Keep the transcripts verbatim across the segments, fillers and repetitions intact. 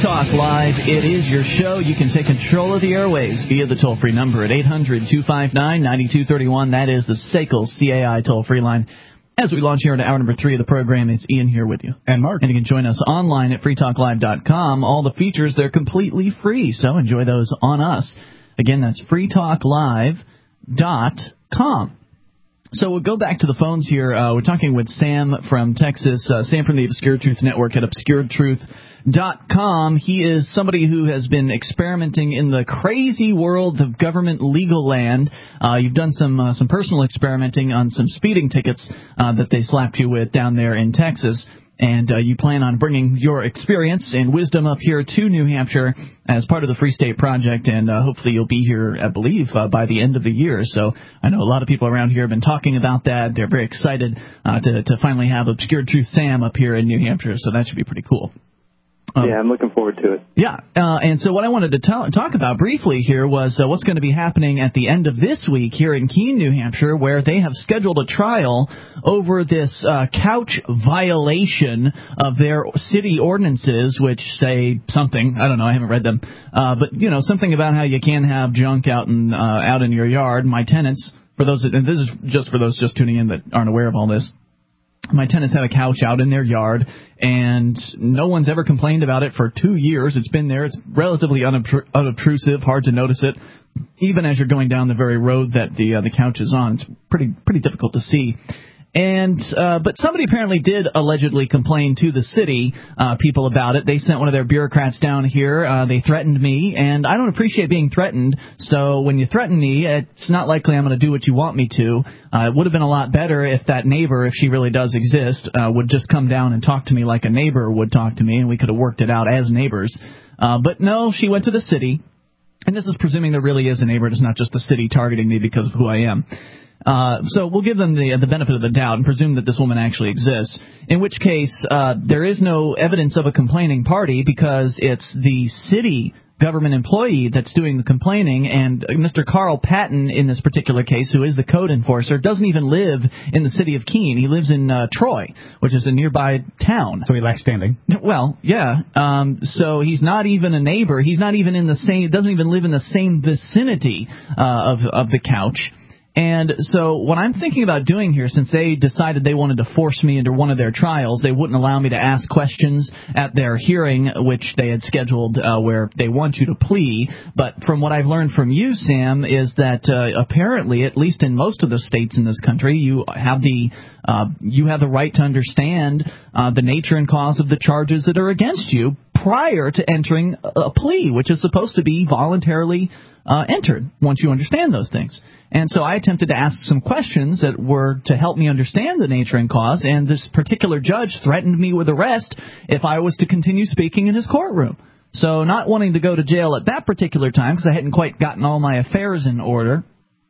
Talk Live. It is your show. You can take control of the airwaves via the toll-free number at eight hundred, two five nine, nine two three one. That is the S A C L C A I toll-free line. As we launch here into hour number three of the program, it's Ian here with you. And Mark. And you can join us online at free talk live dot com. All the features, they're completely free, so enjoy those on us. Again, that's free talk live dot com. So we'll go back to the phones here. Uh, we're talking with Sam from Texas, uh, Sam from the Obscure Truth Network at obscure truth dot com. He is somebody who has been experimenting in the crazy world of government legal land. Uh, you've done some uh, some personal experimenting on some speeding tickets uh, that they slapped you with down there in Texas. And uh, you plan on bringing your experience and wisdom up here to New Hampshire as part of the Free State Project, and uh, hopefully you'll be here, I believe, uh, by the end of the year. So I know a lot of people around here have been talking about that. They're very excited uh, to, to finally have Obscure Truth Sam up here in New Hampshire, so that should be pretty cool. Um, yeah, I'm looking forward to it. Yeah, uh, and so what I wanted to t- talk about briefly here was uh, what's going to be happening at the end of this week here in Keene, New Hampshire, where they have scheduled a trial over this uh, couch violation of their city ordinances, which say something. I don't know, I haven't read them. Uh, but, you know, something about how you can't have junk out in, uh, out in your yard. My tenants, for those, and this is just for those just tuning in that aren't aware of all this, my tenants have a couch out in their yard, and no one's ever complained about it for two years. It's been there. It's relatively unobtru- unobtrusive, hard to notice it, even as you're going down the very road that the uh, the couch is on. It's pretty pretty difficult to see. And uh, but somebody apparently did allegedly complain to the city uh, people about it. They sent one of their bureaucrats down here. Uh, they threatened me, and I don't appreciate being threatened. So when you threaten me, it's not likely I'm going to do what you want me to. Uh, it would have been a lot better if that neighbor, if she really does exist, uh, would just come down and talk to me like a neighbor would talk to me, and we could have worked it out as neighbors. Uh, but no, she went to the city, and this is presuming there really is a neighbor. It's not just the city targeting me because of who I am. Uh, so we'll give them the the benefit of the doubt and presume that this woman actually exists, in which case uh, there is no evidence of a complaining party because it's the city government employee that's doing the complaining, and Mister Carl Patton in this particular case, who is the code enforcer, doesn't even live in the city of Keene. He lives in uh, Troy, which is a nearby town. So he lacks standing. Well, yeah. Um, so he's not even a neighbor. He's not even in the same, doesn't even live in the same vicinity uh, of of the couch. And so what I'm thinking about doing here, since they decided they wanted to force me into one of their trials, they wouldn't allow me to ask questions at their hearing, which they had scheduled uh, where they want you to plea. But from what I've learned from you, Sam, is that uh, apparently, at least in most of the states in this country, you have the uh, you have the right to understand uh, the nature and cause of the charges that are against you prior to entering a plea, which is supposed to be voluntarily uh, entered once you understand those things. And so I attempted to ask some questions that were to help me understand the nature and cause, and this particular judge threatened me with arrest if I was to continue speaking in his courtroom. So not wanting to go to jail at that particular time, because I hadn't quite gotten all my affairs in order,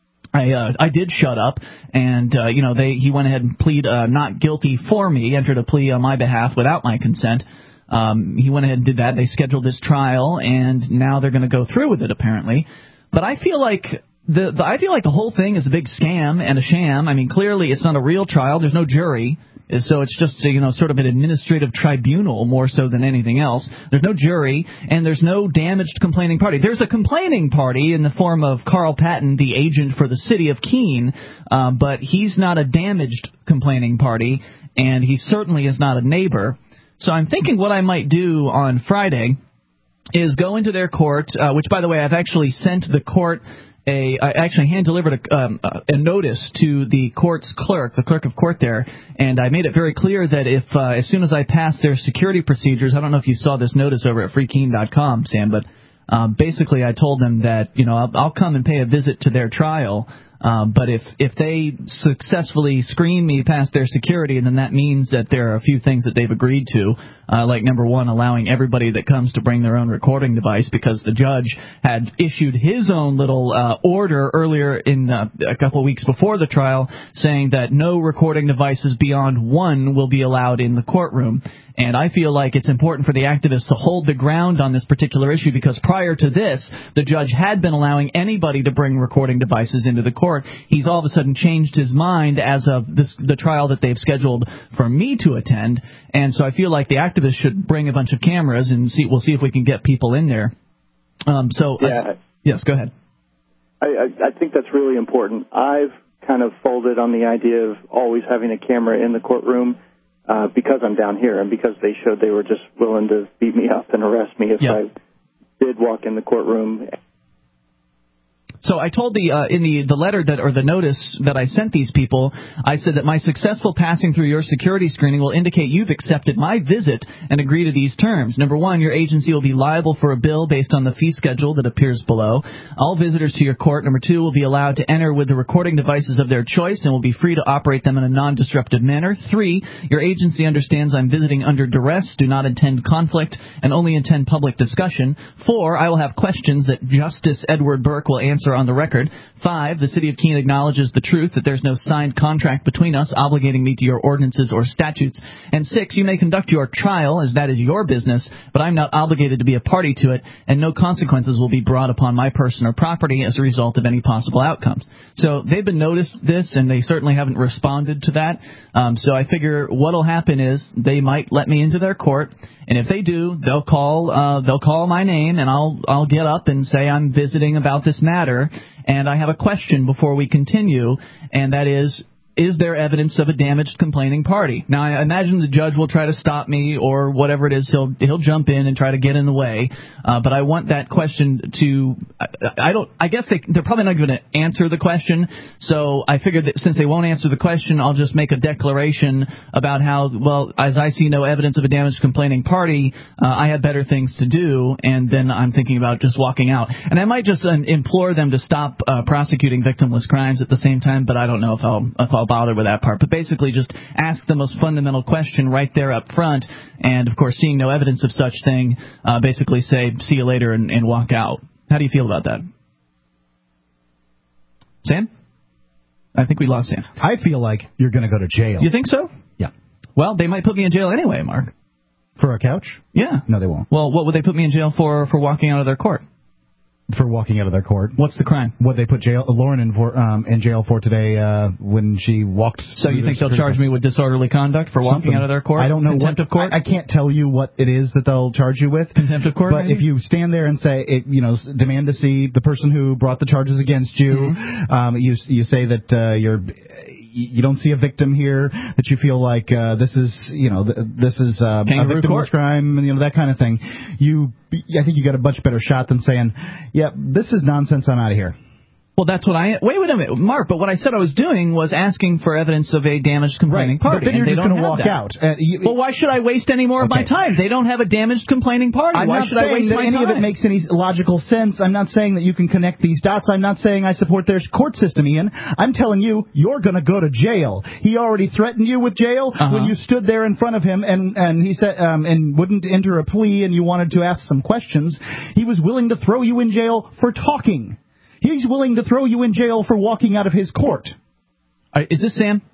I uh, I did shut up, and uh, you know they he went ahead and plead uh, not guilty for me, entered a plea on my behalf without my consent. Um, he went ahead and did that. They scheduled this trial, and now they're going to go through with it apparently. But I feel like The, the I feel like the whole thing is a big scam and a sham. I mean, clearly it's not a real trial. There's no jury. So it's just, you know, sort of an administrative tribunal more so than anything else. There's no jury, and there's no damaged complaining party. There's a complaining party in the form of Carl Patton, the agent for the city of Keene, uh, but he's not a damaged complaining party, and he certainly is not a neighbor. So I'm thinking what I might do on Friday is go into their court, uh, which, by the way, I've actually sent the court A, I actually hand-delivered a, um, a notice to the court's clerk, the clerk of court there, and I made it very clear that if, uh, as soon as I pass their security procedures, I don't know if you saw this notice over at free keene dot com, Sam, but uh, basically I told them that, you know, I'll, I'll come and pay a visit to their trial, uh, but if, if they successfully screen me past their security, then that means that there are a few things that they've agreed to, uh, like, number one, allowing everybody that comes to bring their own recording device, because the judge had issued his own little uh, order earlier in uh, a couple of weeks before the trial saying that no recording devices beyond one will be allowed in the courtroom. And I feel like it's important for the activists to hold the ground on this particular issue because prior to this, the judge had been allowing anybody to bring recording devices into the court. He's all of a sudden changed his mind as of this, the trial that they've scheduled for me to attend. And so I feel like the activists should bring a bunch of cameras and see. We'll see if we can get people in there. Um, so yeah. uh, yes, go ahead. I, I, I think that's really important. I've kind of folded on the idea of always having a camera in the courtroom. Uh, because I'm down here and because they showed they were just willing to beat me up and arrest me if yep. I did walk in the courtroom. So I told the uh, in the the letter that or the notice that I sent these people, I said that my successful passing through your security screening will indicate you've accepted my visit and agree to these terms. Number one, your agency will be liable for a bill based on the fee schedule that appears below. All visitors to your court, number two, will be allowed to enter with the recording devices of their choice and will be free to operate them in a non-disruptive manner. Three, your agency understands I'm visiting under duress, do not intend conflict, and only intend public discussion. Four, I will have questions that Justice Edward Burke will answer on the record. Five, the City of Keene acknowledges the truth that there's no signed contract between us obligating me to your ordinances or statutes. And six, you may conduct your trial, as that is your business, but I'm not obligated to be a party to it, and no consequences will be brought upon my person or property as a result of any possible outcomes. So they've been noticed this, and they certainly haven't responded to that. Um, so I figure what'll happen is they might let me into their court, and if they do, they'll call uh, they'll call my name, and I'll I'll get up and say I'm visiting about this matter, and I have a question before we continue, and that is, is there evidence of a damaged complaining party? Now, I imagine the judge will try to stop me or whatever it is. He'll he'll jump in and try to get in the way. Uh, but I want that question to I, I don't I guess they, they're probably not going to answer the question. So I figured that since they won't answer the question, I'll just make a declaration about how, well, as I see no evidence of a damaged complaining party, uh, I have better things to do. And then I'm thinking about just walking out. And I might just uh, implore them to stop uh, prosecuting victimless crimes at the same time. But I don't know if I'll if I'll bother with that part, but basically just ask the most fundamental question right there up front, and of course, seeing no evidence of such thing, uh, basically say, see you later, and, and walk out. How do you feel about that? Sam? I think we lost Sam. I feel like you're going to go to jail. You think so? Yeah. Well, they might put me in jail anyway, Mark. For a couch? Yeah. No, they won't. Well, what would they put me in jail for, for walking out of their court? For walking out of their court. What's the crime? What they put jail, Lauren in, for, um, in jail for today uh, when she walked. So you think they'll charge me with disorderly conduct for walking Something. out of their court? I don't know. Contempt what, of court? I, I can't tell you what it is that they'll charge you with. Contempt of court, But maybe? if you stand there and say, it, you know, demand to see the person who brought the charges against you, mm-hmm. um, you you say that uh, you're. You don't see a victim here, that you feel like uh, this is, you know, this is uh, a victimless crime, and you know that kind of thing. You, I think you got a much better shot than saying, "Yeah, this is nonsense. I'm out of here." Well, that's what I... Wait, wait a minute, Mark, but what I said I was doing was asking for evidence of a damaged complaining right. party. But then you're just going to walk that. out. Uh, you, well, why should I waste any more okay. of my time? They don't have a damaged complaining party. I'm why not should I waste that my any time? of it makes any logical sense. I'm not saying that you can connect these dots. I'm not saying I support their court system, Ian. I'm telling you, you're going to go to jail. He already threatened you with jail uh-huh. when you stood there in front of him and, and he said um, and wouldn't enter a plea and you wanted to ask some questions. He was willing to throw you in jail for talking. He's willing to throw you in jail for walking out of his court. Right, is this Sam?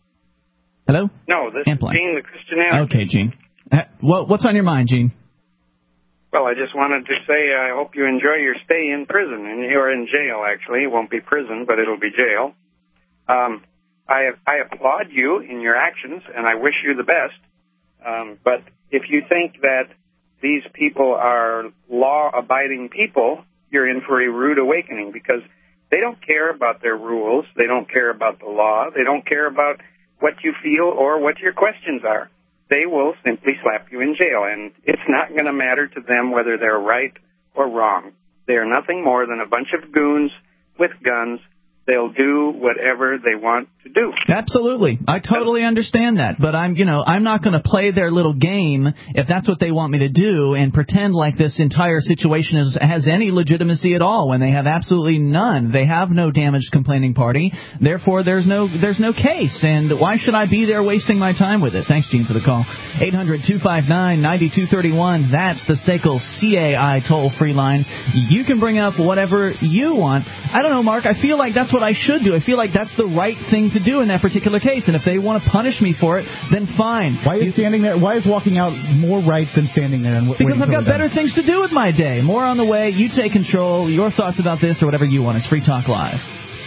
Hello? No, this Ampline. is Gene, the Christian anarchist. Okay, Gene. Well, what's on your mind, Gene? Well, I just wanted to say I hope you enjoy your stay in prison, and you're in jail, actually. It won't be prison, but it'll be jail. Um, I, I applaud you in your actions, and I wish you the best. Um, but if you think that these people are law-abiding people, you're in for a rude awakening, because they don't care about their rules. They don't care about the law. They don't care about what you feel or what your questions are. They will simply slap you in jail, and it's not going to matter to them whether they're right or wrong. They are nothing more than a bunch of goons with guns. They'll do whatever they want to do. Absolutely. I totally understand that. But I'm, you know, I'm not going to play their little game if that's what they want me to do and pretend like this entire situation is, has any legitimacy at all when they have absolutely none. They have no damaged complaining party. Therefore, there's no there's no case. And why should I be there wasting my time with it? Thanks, Gene, for the call. eight hundred, two five nine, nine two three one. That's the S A C L C A I toll-free line. You can bring up whatever you want. I don't know, Mark. I feel like that's what what I should do. I feel like that's the right thing to do in that particular case. And if they want to punish me for it, then fine. Why is standing there? Why is walking out more right than standing there? And w- because I've got better done. things to do with my day. More on the way. You take control. Your thoughts about this or whatever you want. It's Free Talk Live.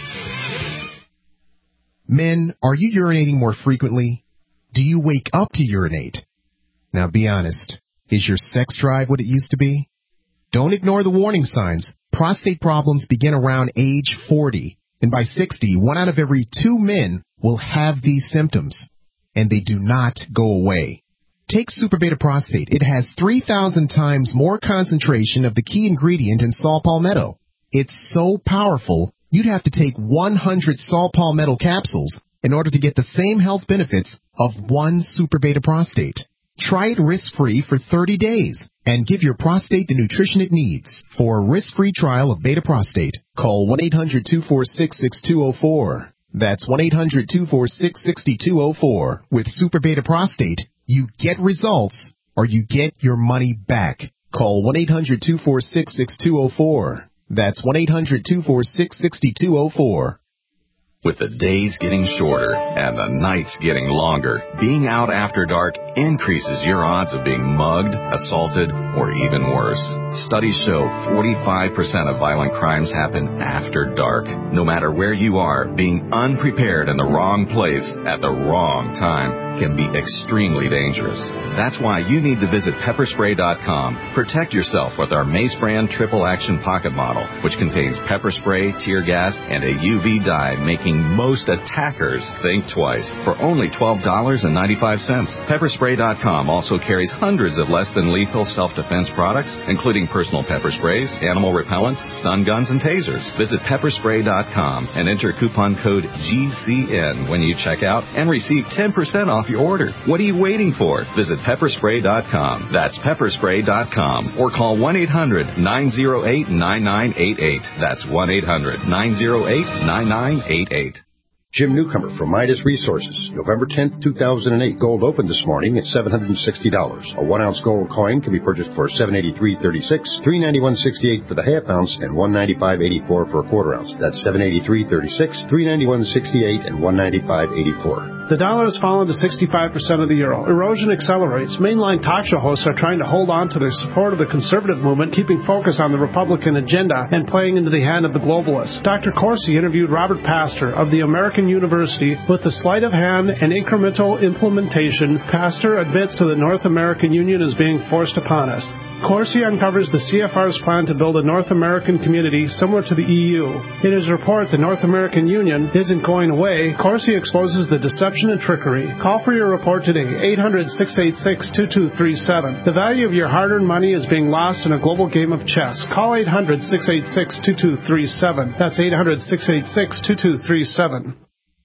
Men, are you urinating more frequently? Do you wake up to urinate? Now be honest. Is your sex drive what it used to be? Don't ignore the warning signs. Prostate problems begin around age forty, and by sixty, one out of every two men will have these symptoms, and they do not go away. Take Super Beta Prostate. It has three thousand times more concentration of the key ingredient in saw palmetto. It's so powerful, you'd have to take one hundred saw palmetto capsules in order to get the same health benefits of one Super Beta Prostate. Try it risk-free for thirty days and give your prostate the nutrition it needs. For a risk-free trial of Beta Prostate, call one eight hundred two four six six two zero four. That's one eight hundred two four six six two zero four. With Super Beta Prostate, you get results or you get your money back. Call one eight hundred two four six six two zero four. That's one eight hundred two four six six two zero four. With the days getting shorter and the nights getting longer, being out after dark increases your odds of being mugged, assaulted, or even worse. Studies show forty-five percent of violent crimes happen after dark. No matter where you are, being unprepared in the wrong place at the wrong time can be extremely dangerous. That's why you need to visit pepper spray dot com. Protect yourself with our Mace brand triple action pocket model, which contains pepper spray, tear gas, and a U V dye, making most attackers think twice. For only twelve dollars and ninety-five cents. pepper spray dot com also carries hundreds of less than lethal self-defense products, including personal pepper sprays, animal repellents, stun guns, and tasers. Visit pepper spray dot com and enter coupon code G C N when you check out and receive ten percent off your order. What are you waiting for? Visit pepper spray dot com. That's pepper spray dot com. Or call one eight hundred nine oh eight nine nine eight eight. That's one eight hundred nine oh eight nine nine eight eight. Jim Newcomer from Midas Resources. November tenth, two thousand eight. Gold opened this morning at seven hundred sixty dollars. A one-ounce gold coin can be purchased for seven eighty-three thirty-six, three ninety-one sixty-eight for the half ounce, and one ninety-five eighty-four for a quarter ounce. That's seven eighty-three thirty-six, three ninety-one sixty-eight, and one ninety-five eighty-four. The dollar has fallen to sixty-five percent of the euro. Erosion accelerates. Mainline talk show hosts are trying to hold on to their support of the conservative movement, keeping focus on the Republican agenda and playing into the hand of the globalists. Doctor Corsi interviewed Robert Pastor of the American University. With the sleight of hand and incremental implementation, Pastor admits to the North American Union as being forced upon us. Corsi uncovers the C F R's plan to build a North American community similar to the E U. In his report, The North American Union Isn't Going Away, Corsi exposes the deception and trickery. Call for your report today, eight hundred six eight six two two three seven. The value of your hard-earned money is being lost in a global game of chess. Call eight hundred six eight six two two three seven. That's eight hundred six eight six two two three seven.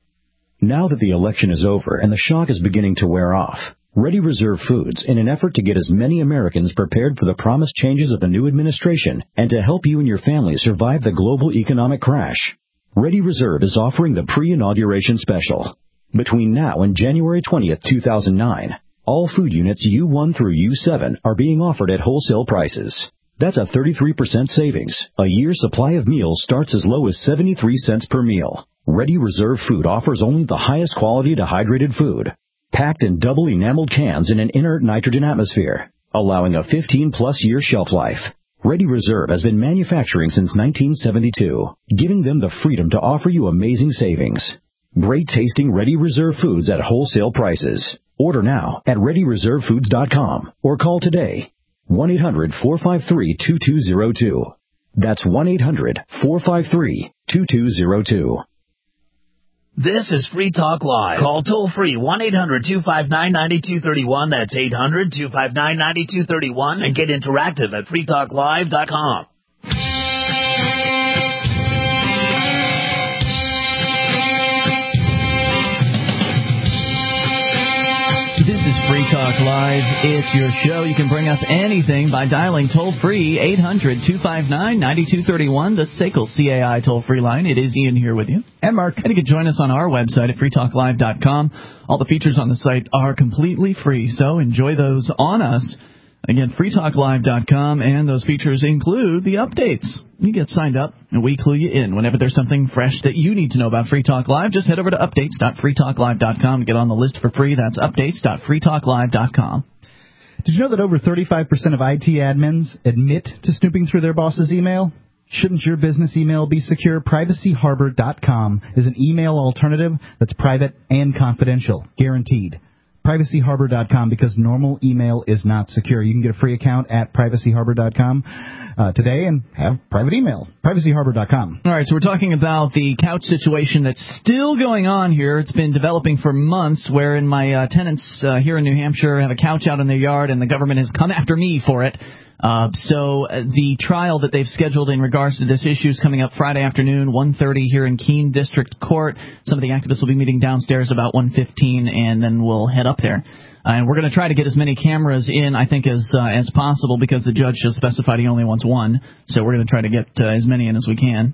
Now that the election is over and the shock is beginning to wear off, Ready Reserve Foods, in an effort to get as many Americans prepared for the promised changes of the new administration and to help you and your family survive the global economic crash, Ready Reserve is offering the pre-inauguration special. Between now and January twentieth, two thousand nine, all food units U one through U seven are being offered at wholesale prices. That's a thirty-three percent savings. A year's supply of meals starts as low as seventy-three cents per meal. Ready Reserve Food offers only the highest quality dehydrated food, packed in double enameled cans in an inert nitrogen atmosphere, allowing a fifteen-plus year shelf life. Ready Reserve has been manufacturing since nineteen seventy-two, giving them the freedom to offer you amazing savings. Great-tasting Ready Reserve Foods at wholesale prices. Order now at ready reserve foods dot com or call today. one eight hundred four five three two two zero two. That's one eight hundred four five three two two zero two. This is Free Talk Live. Call toll-free one eight hundred two five nine nine two three one. That's eight hundred two five nine nine two three one. And get interactive at free talk live dot com. This is Free Talk Live. It's your show. You can bring up anything by dialing toll-free eight hundred two five nine nine two three one, the S A C L C A I toll-free line. It is Ian here with you. And Mark. And you can join us on our website at free talk live dot com. All the features on the site are completely free, so enjoy those on us. Again, free talk live dot com, and those features include the updates. You get signed up, and we clue you in. Whenever there's something fresh that you need to know about Free Talk Live, just head over to updates dot free talk live dot com to get on the list for free. That's updates dot free talk live dot com. Did you know that over thirty-five percent of I T admins admit to snooping through their boss's email? Shouldn't your business email be secure? privacy harbor dot com is an email alternative that's private and confidential, guaranteed. privacy harbor dot com, because normal email is not secure. You can get a free account at privacy harbor dot com uh, today and have private email. privacy harbor dot com. All right, so we're talking about the couch situation that's still going on here. It's been developing for months, wherein my uh, tenants uh, here in New Hampshire have a couch out in their yard, and the government has come after me for it. Uh, so uh, the trial that they've scheduled in regards to this issue is coming up Friday afternoon, one thirty here in Keene District Court. Some of the activists will be meeting downstairs about one fifteen, and then we'll head up there. Uh, and we're going to try to get as many cameras in, I think, as uh, as possible, because the judge just specified he only wants one. So we're going to try to get uh, as many in as we can.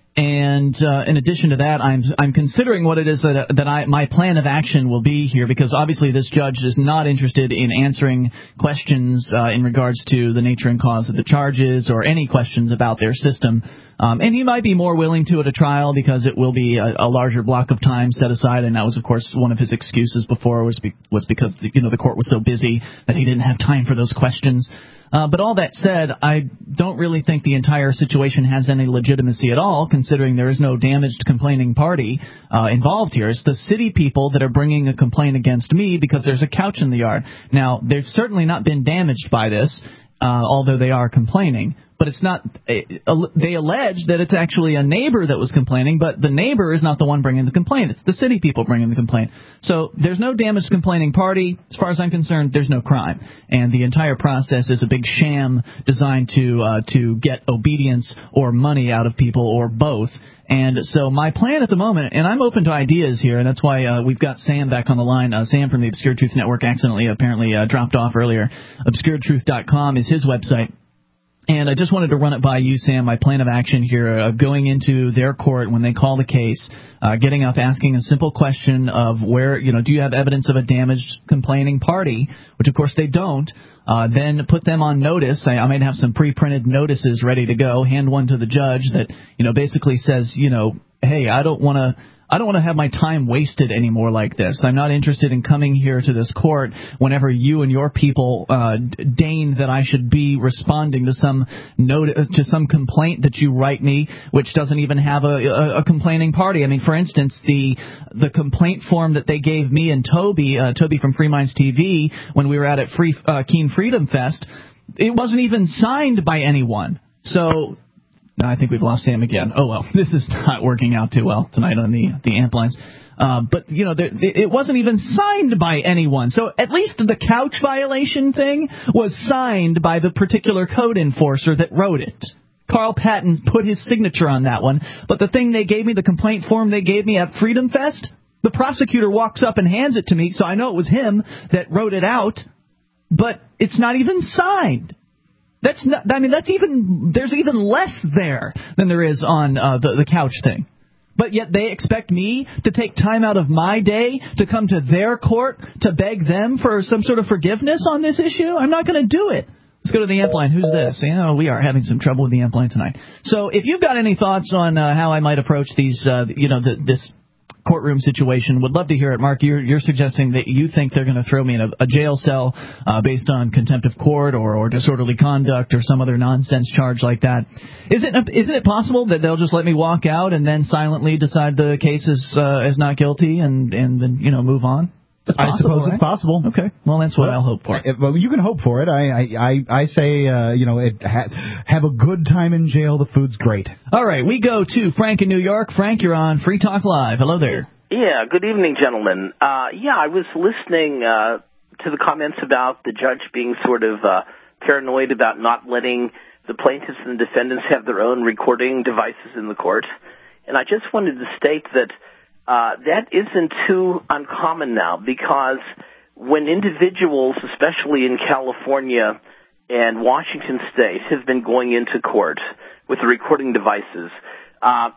And uh, in addition to that, I'm I'm considering what it is that that I my plan of action will be here, because obviously this judge is not interested in answering questions uh, in regards to the nature and cause of the charges or any questions about their system. Um, and he might be more willing to at a trial, because it will be a, a larger block of time set aside. And that was, of course, one of his excuses before was be, was because the, you know the court was so busy that he didn't have time for those questions. Uh, but all that said, I don't really think the entire situation has any legitimacy at all, considering there is no damaged complaining party uh, involved here. It's the city people that are bringing a complaint against me because there's a couch in the yard. Now, they've certainly not been damaged by this, uh, although they are complaining. But it's not – they allege that it's actually a neighbor that was complaining, but the neighbor is not the one bringing the complaint. It's the city people bringing the complaint. So there's no damaged complaining party. As far as I'm concerned, there's no crime. And the entire process is a big sham designed to uh, to get obedience or money out of people, or both. And so my plan at the moment, and I'm open to ideas here, and that's why uh, we've got Sam back on the line. Uh, Sam from the Obscure Truth Network accidentally apparently uh, dropped off earlier. obscure truth dot com is his website. And I just wanted to run it by you, Sam, my plan of action here, uh, going into their court when they call the case, uh, getting up, asking a simple question of where, you know, do you have evidence of a damaged complaining party, which, of course, they don't. Uh, then put them on notice. I, I might have some pre-printed notices ready to go, hand one to the judge that, you know, basically says, you know, hey, I don't want to... I don't want to have my time wasted anymore like this. I'm not interested in coming here to this court whenever you and your people uh, deign that I should be responding to some note, to some complaint that you write me, which doesn't even have a, a, a complaining party. I mean, for instance, the the complaint form that they gave me and Toby, uh, Toby from Free Minds T V, when we were out at Free uh, Keene Freedom Fest, it wasn't even signed by anyone. So. No, I think we've lost Sam again. Oh, well, this is not working out too well tonight on the the amp lines. Uh, but, you know, there, it wasn't even signed by anyone. So at least the couch violation thing was signed by the particular code enforcer that wrote it. Carl Patton put his signature on that one. But the thing they gave me, the complaint form they gave me at Freedom Fest, the prosecutor walks up and hands it to me, so I know it was him that wrote it out. But it's not even signed. That's not, I mean, that's even, there's even less there than there is on uh, the, the couch thing. But yet they expect me to take time out of my day to come to their court to beg them for some sort of forgiveness on this issue? I'm not going to do it. Let's go to the amp line. Who's this? You know, we are having some trouble with the amp line tonight. So if you've got any thoughts on uh, how I might approach these, uh, you know, the, this courtroom situation, would love to hear it. Mark, you're, you're suggesting that you think they're going to throw me in a, a jail cell uh, based on contempt of court or, or disorderly conduct or some other nonsense charge like that. Is it, isn't it possible that they'll just let me walk out and then silently decide the case is, uh, is not guilty and, and then, you know, move on? It's possible, I suppose right? It's possible. Okay. Well, that's what well, I'll hope for. It, well, you can hope for it. I I, I say, uh, you know, it, ha, have a good time in jail. The food's great. All right. We go to Frank in New York. Frank, you're on Free Talk Live. Hello there. Yeah. Good evening, gentlemen. Uh, yeah, I was listening uh, to the comments about the judge being sort of uh, paranoid about not letting the plaintiffs and the defendants have their own recording devices in the court. And I just wanted to state that Uh, that isn't too uncommon now, because when individuals, especially in California and Washington State, have been going into court with the recording devices, uh,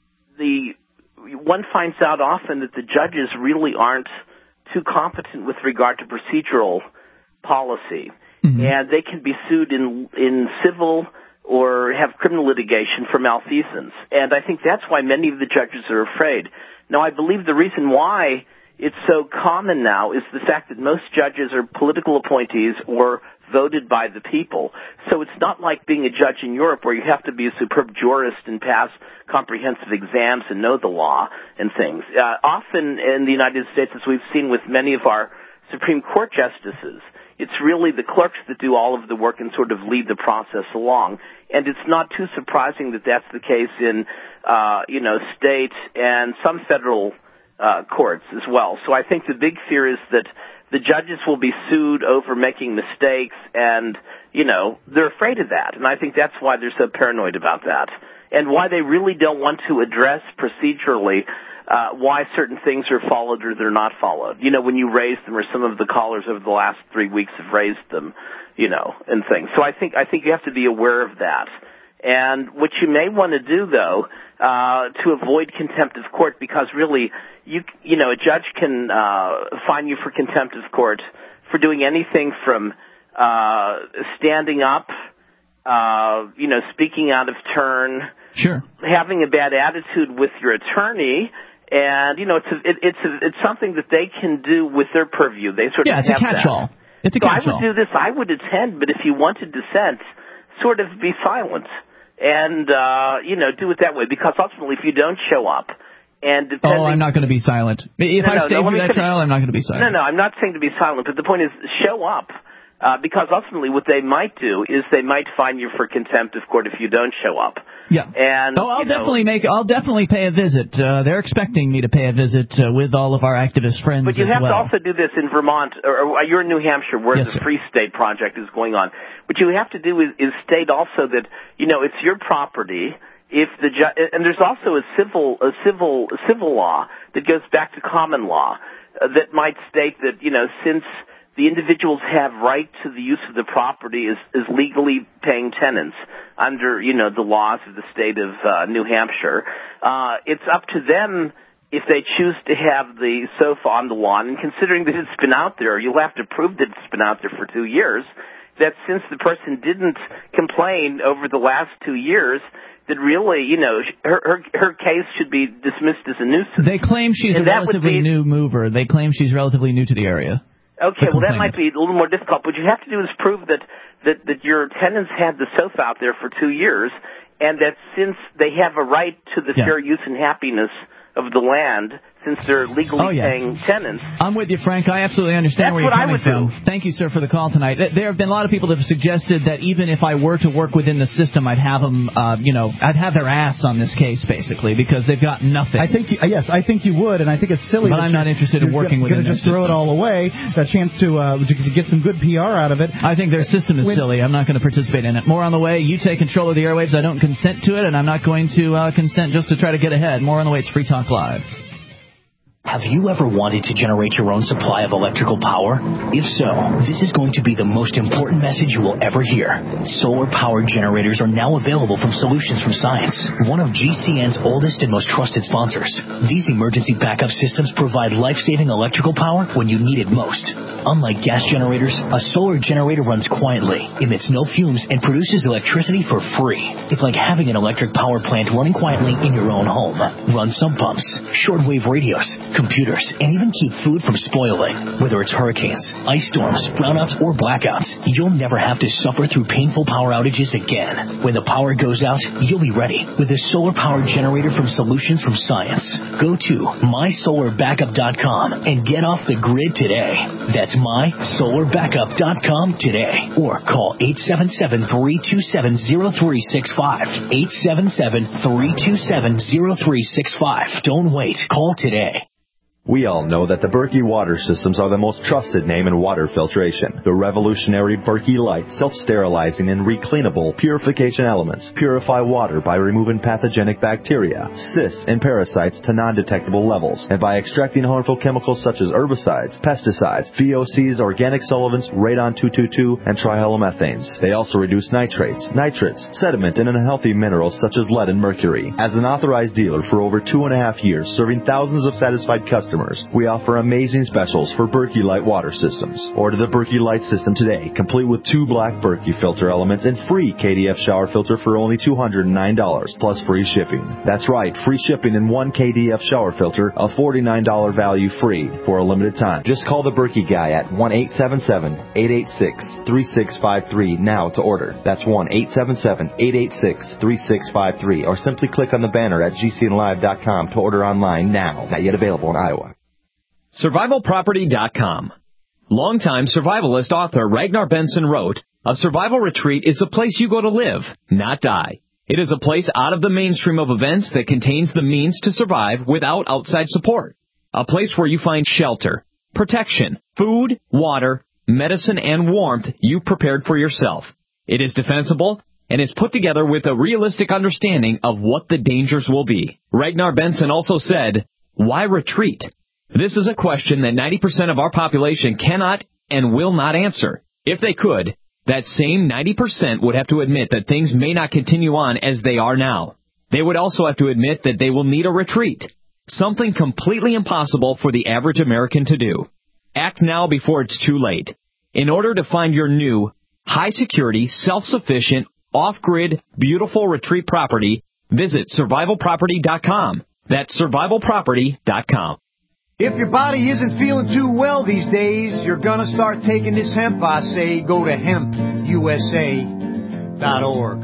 the one finds out often that the judges really aren't too competent with regard to procedural policy. mm-hmm. and they can be sued in in civil or have criminal litigation for malfeasance. And I think that's why many of the judges are afraid. Now, I believe the reason why it's so common now is the fact that most judges are political appointees or voted by the people. So it's not like being a judge in Europe where you have to be a superb jurist and pass comprehensive exams and know the law and things. Uh, often in the United States, as we've seen with many of our Supreme Court justices, it's really the clerks that do all of the work and sort of lead the process along. And it's not too surprising that that's the case in, uh, you know, state and some federal uh, courts as well. So I think the big fear is that the judges will be sued over making mistakes, and, you know, they're afraid of that. And I think that's why they're so paranoid about that, and why they really don't want to address procedurally uh, why certain things are followed or they're not followed. You know, when you raise them, or some of the callers over the last three weeks have raised them, you know, and things. So I think I think you have to be aware of that. And what you may want to do, though, uh, to avoid contempt of court, because really, you you know, a judge can uh, fine you for contempt of court for doing anything from uh, standing up, uh, you know, speaking out of turn, sure, having a bad attitude with your attorney. And, you know, it's a, it, it's a, it's something that they can do with their purview. They sort yeah, of it's have a catch-all. That. It's a so catch-all. I would do this. I would attend, but if you wanted dissent, sort of be silent and, uh, you know, do it that way. Because ultimately, if you don't show up, and depending... Oh, I'm not going to be silent. If no, I no, stay no, through that finish. trial, I'm not going to be silent. No, no, I'm not saying to be silent, but the point is show up. Uh, because ultimately what they might do is they might fine you for contempt of court if you don't show up. Yeah. And, oh, I'll you know, definitely make. I'll definitely pay a visit. Uh, they're expecting me to pay a visit uh, with all of our activist friends. But you as have well. to also do this in Vermont, or, or you're in New Hampshire, where yes, the sir. Free State Project is going on. What you have to do is, is state also that, you know, it's your property. If the ju- and there's also a civil a civil a civil law that goes back to common law uh, that might state that, you know, since the individuals have right to the use of the property as, as legally paying tenants under, you know, the laws of the state of uh, New Hampshire. Uh, it's up to them if they choose to have the sofa on the lawn. And considering that it's been out there, you'll have to prove that it's been out there for two years, that since the person didn't complain over the last two years, that really, you know, her her, her case should be dismissed as a nuisance. They claim she's and a relatively be, new mover. They claim she's relatively new to the area. Okay, well, that might be a little more difficult. What you have to do is prove that, that, that your tenants had the sofa out there for two years, and that since they have a right to the yeah. fair use and happiness of the land, since they're legally oh, yeah. paying tenants. I'm with you, Frank. I absolutely understand That's where you're what coming I would from. do. Thank you, sir, for the call tonight. There have been a lot of people that have suggested that even if I were to work within the system, I'd have them, uh, you know, I'd have their ass on this case, basically, because they've got nothing. I think, yes, I think you would, and I think it's silly. But I'm not interested in working within within their system. You're going to just throw it all away, a chance to, uh, to to get some good P R out of it. I think their system is when, silly. I'm not going to participate in it. More on the way. You take control of the airwaves. I don't consent to it, and I'm not going to uh, consent just to try to get ahead. More on the way. It's Free Talk Live. Have you ever wanted to generate your own supply of electrical power? If so, this is going to be the most important message you will ever hear. Solar-powered generators are now available from Solutions from Science, one of G C N's oldest and most trusted sponsors. These emergency backup systems provide life-saving electrical power when you need it most. Unlike gas generators, a solar generator runs quietly, emits no fumes, and produces electricity for free. It's like having an electric power plant running quietly in your own home. Run sump pumps, shortwave radios, computers, and even keep food from spoiling. Whether it's hurricanes, ice storms, brownouts, or blackouts, you'll never have to suffer through painful power outages again. When the power goes out, you'll be ready with a solar-powered generator from Solutions from Science. Go to my solar backup dot com and get off the grid today. That's my solar backup dot com today. Or call eight seven seven, three two seven, zero three six five. eight seven seven, three two seven, zero three six five. Don't wait. Call today. We all know that the Berkey water systems are the most trusted name in water filtration. The revolutionary Berkey Light self-sterilizing and recleanable purification elements purify water by removing pathogenic bacteria, cysts, and parasites to non-detectable levels, and by extracting harmful chemicals such as herbicides, pesticides, V O Cs, organic solvents, radon two twenty-two, and trihalomethanes. They also reduce nitrates, nitrates, sediment, and unhealthy minerals such as lead and mercury. As an authorized dealer for over two and a half years, serving thousands of satisfied customers customers. We offer amazing specials for Berkey Light water systems. Order the Berkey Light system today, complete with two black Berkey filter elements and free K D F shower filter for only two hundred nine dollars plus free shipping. That's right, free shipping and one K D F shower filter, a forty-nine dollars value free for a limited time. Just call the Berkey guy at one eight seven seven, eight eight six, three six five three now to order. That's one eight seven seven, eight eight six, three six five three, or simply click on the banner at G C N live dot com to order online now. Not yet available in Iowa. Survival Property dot com. Longtime survivalist author Ragnar Benson wrote, "A survival retreat is a place you go to live, not die. It is a place out of the mainstream of events that contains the means to survive without outside support. A place where you find shelter, protection, food, water, medicine, and warmth you've prepared for yourself. It is defensible and is put together with a realistic understanding of what the dangers will be." Ragnar Benson also said, "Why retreat? This is a question that ninety percent of our population cannot and will not answer. If they could, that same ninety percent would have to admit that things may not continue on as they are now. They would also have to admit that they will need a retreat, something completely impossible for the average American to do. Act now before it's too late. In order to find your new, high-security, self-sufficient, off-grid, beautiful retreat property, visit Survival Property dot com. That's Survival Property dot com. If your body isn't feeling too well these days, you're gonna start taking this hemp, I say. Go to hemp U S A dot org.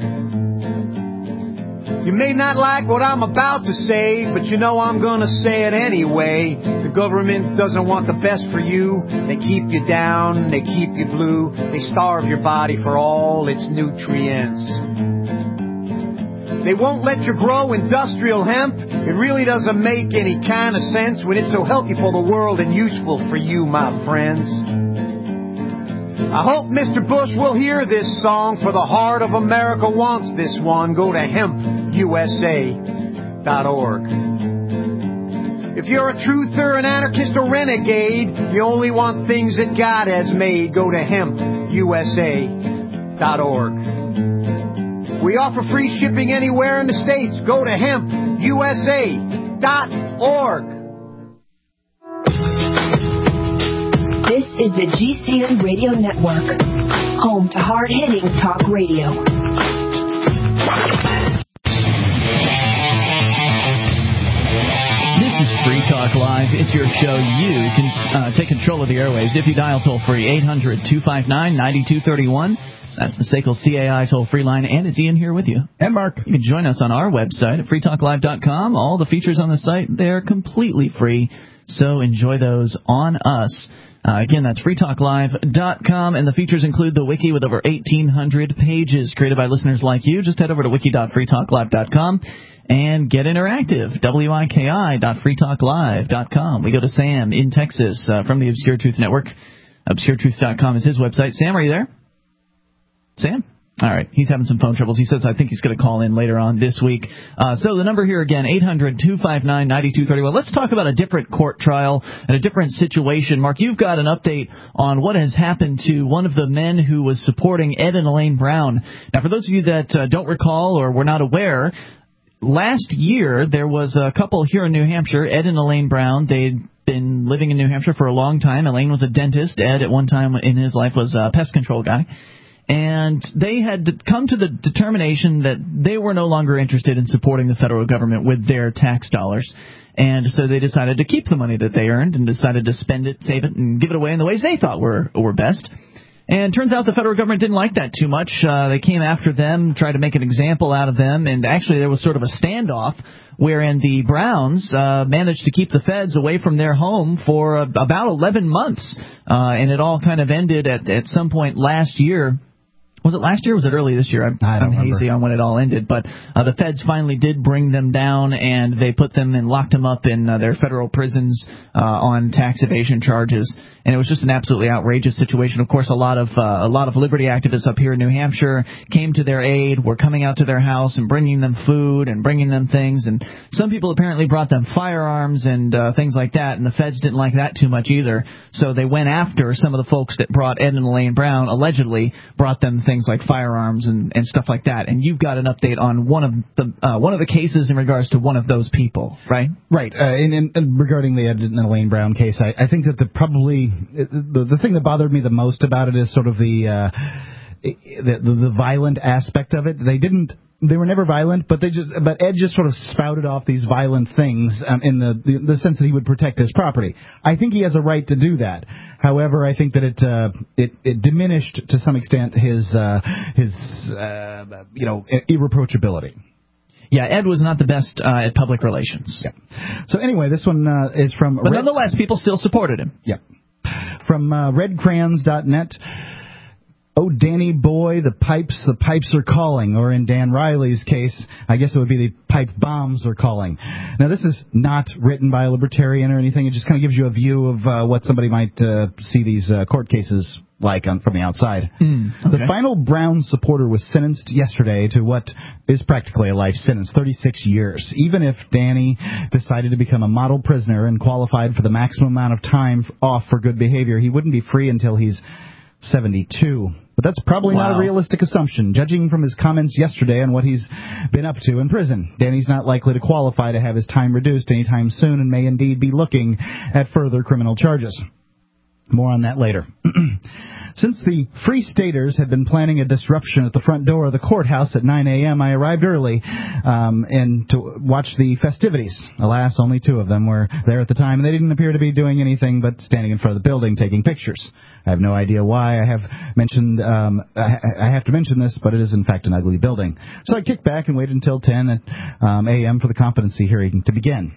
You may not like what I'm about to say, but you know I'm gonna say it anyway. The government doesn't want the best for you. They keep you down, they keep you blue. They starve your body for all its nutrients. They won't let you grow industrial hemp. It really doesn't make any kind of sense when it's so healthy for the world and useful for you, my friends. I hope Mister Bush will hear this song, for the heart of America wants this one. Go to hemp U S A dot org. If you're a truther, an anarchist, or renegade, you only want things that God has made. Go to hemp U S A dot org. We offer free shipping anywhere in the States. Go to hemp U S A dot org. This is the G C N Radio Network, home to hard-hitting talk radio. This is Free Talk Live. It's your show. You can uh, take control of the airwaves if you dial toll-free eight hundred, two five nine, nine two three one. That's the S A C L C A I toll-free line, and it's Ian here with you. And Mark. You can join us on our website at free talk live dot com. All the features on the site, they're completely free, so enjoy those on us. Uh, again, that's free talk live dot com, and the features include the wiki with over eighteen hundred pages created by listeners like you. Just head over to wiki dot free talk live dot com and get interactive. wiki dot free talk live dot com. We go to Sam in Texas uh, from the Obscure Truth Network. obscure truth dot com is his website. Sam, are you there? Sam? All right. He's having some phone troubles. He says I think he's going to call in later on this week. Uh, so the number here again, eight hundred, two five nine, nine two three one. Let's talk about a different court trial and a different situation. Mark, you've got an update on what has happened to one of the men who was supporting Ed and Elaine Brown. Now, for those of you that uh, don't recall or were not aware, last year there was a couple here in New Hampshire, Ed and Elaine Brown. They'd been living in New Hampshire for a long time. Elaine was a dentist. Ed, at one time in his life, was a pest control guy. And they had come to the determination that they were no longer interested in supporting the federal government with their tax dollars. And so they decided to keep the money that they earned and decided to spend it, save it, and give it away in the ways they thought were were best. And it turns out the federal government didn't like that too much. Uh, they came after them, tried to make an example out of them, and actually there was sort of a standoff wherein the Browns uh, managed to keep the feds away from their home for uh, about eleven months. Uh, and it all kind of ended at, at some point last year. Was it last year or was it early this year? I'm, I don't I'm hazy on when it all ended. But uh, the feds finally did bring them down, and they put them and locked them up in uh, their federal prisons uh, on tax evasion charges. And it was just an absolutely outrageous situation. Of course, a lot of uh, a lot of liberty activists up here in New Hampshire came to their aid, were coming out to their house and bringing them food and bringing them things. And some people apparently brought them firearms and uh, things like that, and the feds didn't like that too much either. So they went after some of the folks that brought Ed and Elaine Brown, allegedly brought them things. things like firearms and, and stuff like that. And you've got an update on one of the uh, one of the cases in regards to one of those people, right? Right. Uh, and, and, and regarding the Ed and Elaine Brown case, I, I think that the probably the, the thing that bothered me the most about it is sort of the, uh, the the the violent aspect of it. They didn't. They were never violent, but they just, but Ed just sort of spouted off these violent things um, in the, the the sense that he would protect his property. I think he has a right to do that. However, I think that it uh, it, it diminished to some extent his uh, his uh, you know irreproachability. Yeah, Ed was not the best uh, at public relations. Yeah. So anyway, this one uh, is from. But Red- nonetheless, people still supported him. Yeah. From uh, red crayons dot net. Oh, Danny boy, the pipes, the pipes are calling. Or in Dan Riley's case, I guess it would be the pipe bombs are calling. Now, this is not written by a libertarian or anything. It just kind of gives you a view of uh, what somebody might uh, see these uh, court cases like on, from the outside. Mm, okay. The final Brown supporter was sentenced yesterday to what is practically a life sentence, thirty-six years. Even if Danny decided to become a model prisoner and qualified for the maximum amount of time off for good behavior, he wouldn't be free until he's seventy-two. But that's probably wow. not a realistic assumption, judging from his comments yesterday on what he's been up to in prison. Danny's not likely to qualify to have his time reduced anytime soon and may indeed be looking at further criminal charges. More on that later. Since the Free Staters had been planning a disruption at the front door of the courthouse at nine a.m., I arrived early um, and to watch the festivities. Alas, only two of them were there at the time, and they didn't appear to be doing anything but standing in front of the building taking pictures. I have no idea why I have mentioned um, I, I have to mention this, but it is in fact an ugly building. So I kicked back and waited until ten a.m. for the competency hearing to begin.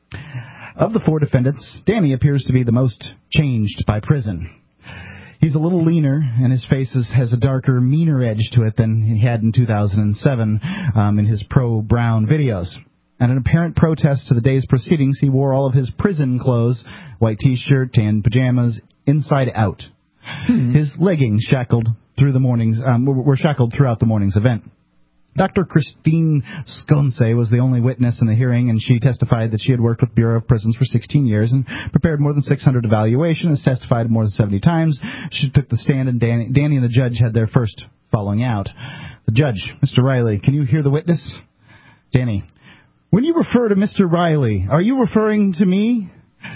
Of the four defendants, Danny appears to be the most changed by prison. He's a little leaner, and his face is, has a darker, meaner edge to it than he had in two thousand seven um, in his pro-Brown videos. And in apparent protest to the day's proceedings, he wore all of his prison clothes, white T-shirt, tan pajamas, inside out. Hmm. His leggings shackled through the morning's um, were shackled throughout the morning's event. Doctor Christine Sconce was the only witness in the hearing, and she testified that she had worked with Bureau of Prisons for sixteen years and prepared more than six hundred evaluations, testified more than seventy times. She took the stand, and Danny, Danny and the judge had their first falling out. The judge, Mister Riley, can you hear the witness? Danny, when you refer to Mister Riley, are you referring to me?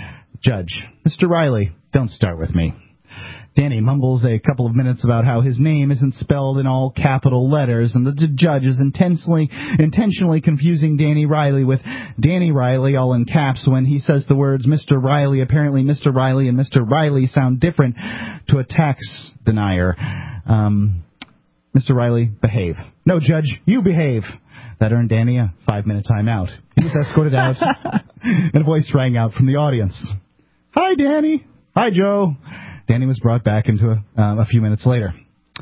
Judge, Mister Riley, don't start with me. Danny mumbles a couple of minutes about how his name isn't spelled in all capital letters, and the judge is intentionally intentionally confusing Danny Riley with Danny Riley, all in caps, when he says the words Mister Riley. Apparently Mister Riley and Mister Riley sound different to a tax denier. Um, Mister Riley, behave. No, Judge, you behave. That earned Danny a five-minute timeout. He was escorted out, and a voice rang out from the audience. Hi, Danny. Hi, Joe. Danny was brought back into a, uh, a few minutes later.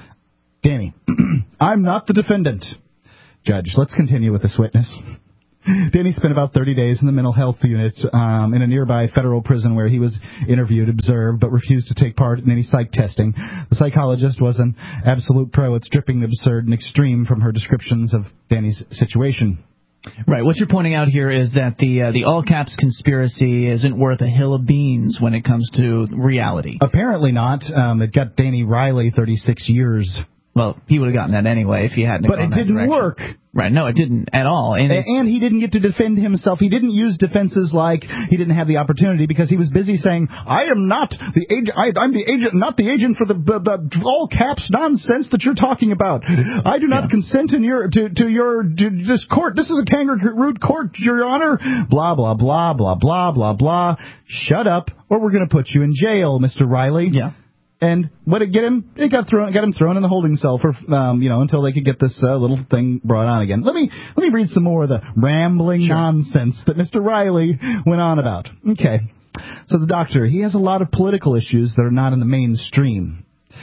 Danny, I'm not the defendant. Judge, let's continue with this witness. Danny spent about thirty days in the mental health unit um, in a nearby federal prison where he was interviewed, observed, but refused to take part in any psych testing. The psychologist was an absolute pro at stripping absurd and extreme from her descriptions of Danny's situation. Right. What you're pointing out here is that the uh, the all caps conspiracy isn't worth a hill of beans when it comes to reality. Apparently not. Um, it got Danny Riley thirty-six years. Well, he would have gotten that anyway if he hadn't. But it didn't direction. work. Right. No, it didn't at all. And, and, and he didn't get to defend himself. He didn't use defenses like he didn't have the opportunity because he was busy saying, I am not the agent, I, I'm the agent, not the agent for the, the, the all caps nonsense that you're talking about. I do not yeah. consent in your, to, to your, to this court. This is a kangaroo court, Your Honor. Blah, blah, blah, blah, blah, blah, blah. Shut up or we're going to put you in jail, Mister Riley. Yeah. And what did it get him? It got thrown, got him thrown in the holding cell for, um, you know, until they could get this uh, little thing brought on again. Let me let me read some more of the rambling sure. nonsense that Mister Riley went on about. Okay, so the doctor, he has a lot of political issues that are not in the mainstream.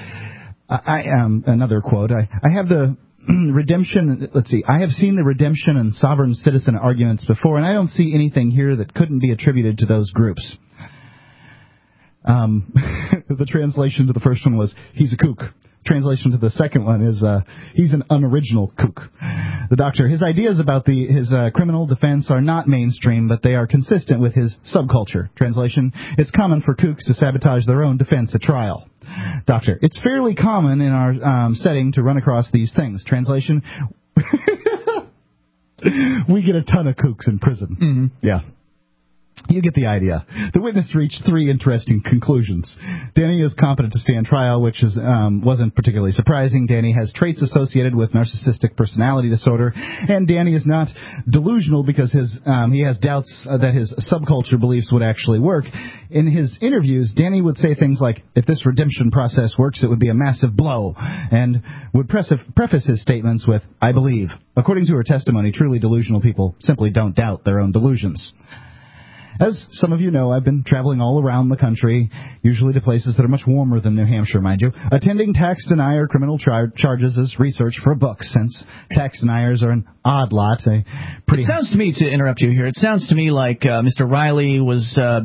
I, I um another quote. I I have the redemption. Let's see. I have seen the redemption and sovereign citizen arguments before, and I don't see anything here that couldn't be attributed to those groups. Um, the translation to the first one was, he's a kook. translation to the second one is uh, he's an unoriginal kook. The doctor, his ideas about the his uh, criminal defense are not mainstream, but they are consistent with his subculture. Translation, it's common for kooks to sabotage their own defense at trial. Doctor, it's fairly common in our um, setting to run across these things. Translation, we get a ton of kooks in prison. Mm-hmm. Yeah. You get the idea. The witness reached three interesting conclusions. Danny is competent to stand trial, which is, um, wasn't particularly surprising. Danny has traits associated with narcissistic personality disorder, and Danny is not delusional because his um, he has doubts uh, that his subculture beliefs would actually work. In his interviews, Danny would say things like, if this redemption process works, it would be a massive blow, and would preface his statements with, I believe. According to her testimony, truly delusional people simply don't doubt their own delusions. As some of you know, I've been traveling all around the country, usually to places that are much warmer than New Hampshire, mind you, attending tax denier criminal char- charges as research for a book, since tax deniers are an odd lot. A pretty it sounds to me, to interrupt you here, it sounds to me like uh, Mister Riley was uh,